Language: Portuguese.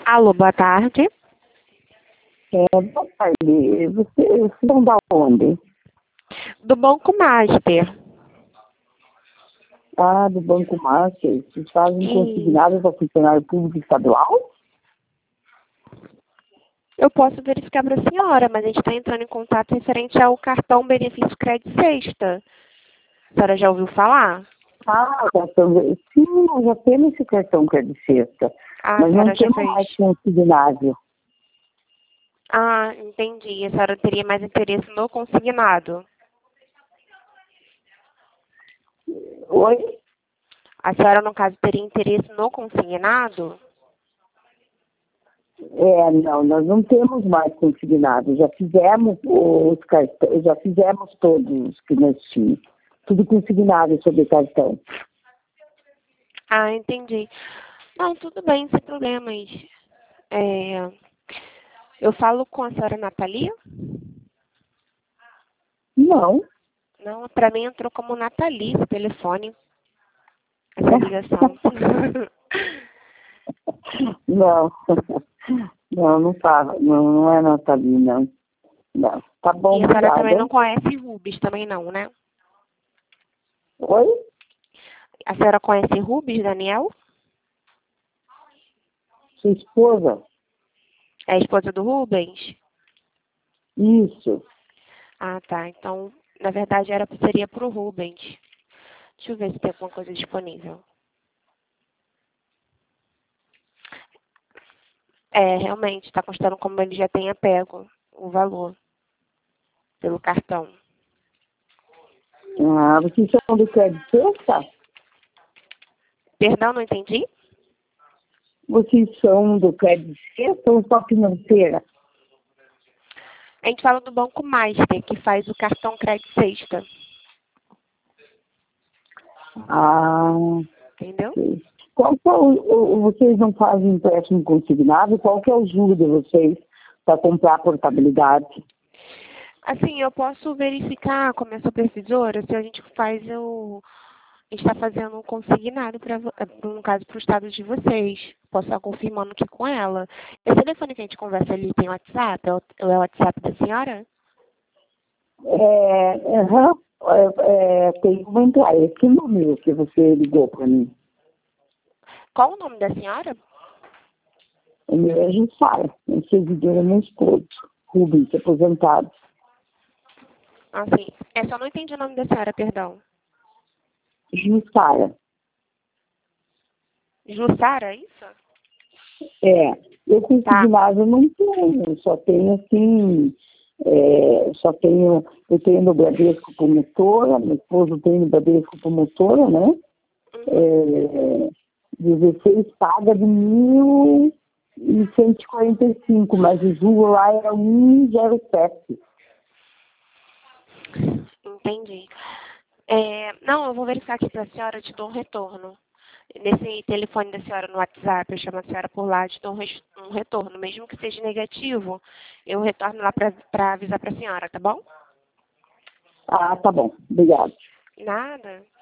Alô, boa tarde. Boa tarde. Vocês são da onde? Do Banco Master. Ah, do Banco Master. Vocês fazem E consignados ao funcionário público estadual? eu posso verificar para a senhora, mas a gente está entrando em contato referente ao cartão Benefício Crédito Sexta. A senhora já ouviu falar? Ah, sim, nós já temos esse cartão que é de sexta, Ah, a mas não senhora já temos fez. mais consignado. Ah, entendi. A senhora teria mais interesse no consignado. Oi? A senhora, no caso, teria interesse no consignado? Não, nós não temos mais consignado. Já fizemos os cartões, já fizemos todos que nós tínhamos. Tudo consignado sobre cartão. Ah, entendi. Não, tudo bem, sem problemas. É, eu falo com a senhora Natalia? Não. Não, para mim entrou como Nathalie esse telefone, essa ligação. Não. Não tá. Não é Nathalie, não. Não. Tá bom, E a senhora também obrigada. não conhece Rubens, também não, né? Oi? A senhora conhece Rubens, Daniel? Sua esposa? É a esposa do Rubens? Isso. Ah, tá. Então, na verdade, seria para o Rubens. Deixa eu ver se tem alguma coisa disponível. É, realmente, está constando como ele já tenha pego o valor pelo cartão. Ah, vocês são do crédito sexta? Perdão, não entendi? Vocês são do crédito sexta ou só financeira? A gente fala do Banco Master, que faz o cartão Crédito Sexta. Ah, Entendeu? sei. Qual que é vocês não fazem empréstimo consignado? Qual que é o juro de vocês para comprar a portabilidade? Assim, eu posso verificar com a minha supervisora se a gente faz a gente está fazendo um consignado no caso, para o estado de vocês. Posso estar confirmando aqui com ela. Esse telefone que a gente conversa ali tem WhatsApp? É o WhatsApp da senhora? Aham. Tem que entrar. Esse número que você ligou para mim. Qual o nome da senhora? O meu é Jussara. O servidor é meu esposo. Rubens, aposentado. Ah, sim. É, só não entendi o nome da senhora, perdão. Jussara. Jussara, é isso? Eu Tá. consignado não tenho, só tenho assim, eu tenho no Bradesco Promotora, meu esposo tem no Bradesco Promotora, né? É, 16 paga de 1.145, mas o juro lá era 1,07. Entendi. Não, eu vou verificar aqui para a senhora, eu te dou um retorno. Nesse telefone da senhora no WhatsApp, eu chamo a senhora por lá, te dou um retorno. Mesmo que seja negativo, eu retorno lá para avisar para a senhora, tá bom? Ah, tá bom, obrigado. Nada.